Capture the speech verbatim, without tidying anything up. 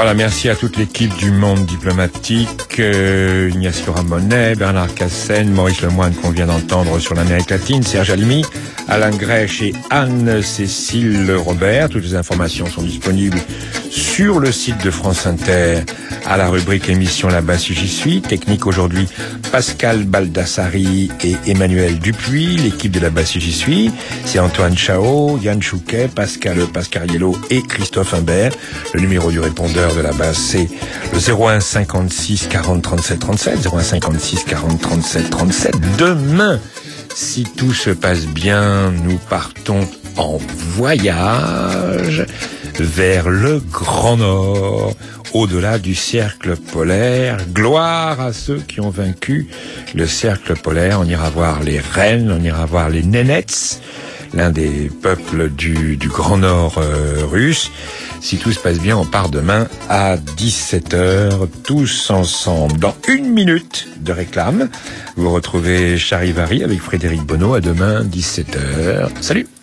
Voilà, merci à toute l'équipe du Monde diplomatique, euh, Ignacio Ramonet, Bernard Cassen, Maurice Lemoine qu'on vient d'entendre sur l'Amérique latine, Serge Alimi, Alain Grèche et Anne-Cécile Robert. Toutes les informations sont disponibles sur le site de France Inter à la rubrique émission Là-bas si j'y suis. Technique aujourd'hui, Pascal Baldassari et Emmanuel Dupuis. L'équipe de Là-bas si j'y suis, c'est Antoine Chao, Yann Chouquet, Pascal Pascariello et Christophe Imbert. Le numéro du répondeur de la base, c'est le zéro un cinquante-six quarante trente-sept trente-sept, zéro un cinquante-six quarante trente-sept trente-sept. Demain, si tout se passe bien, nous partons en voyage vers le Grand Nord, au-delà du cercle polaire. Gloire à ceux qui ont vaincu le cercle polaire. On ira voir les rennes, on ira voir les Nenets, l'un des peuples du, du Grand Nord euh, russe. Si tout se passe bien, on part demain à dix-sept heures, tous ensemble. Dans une minute de réclame, vous retrouvez Charivari avec Frédéric Bonneau. À demain, dix-sept heures. Salut!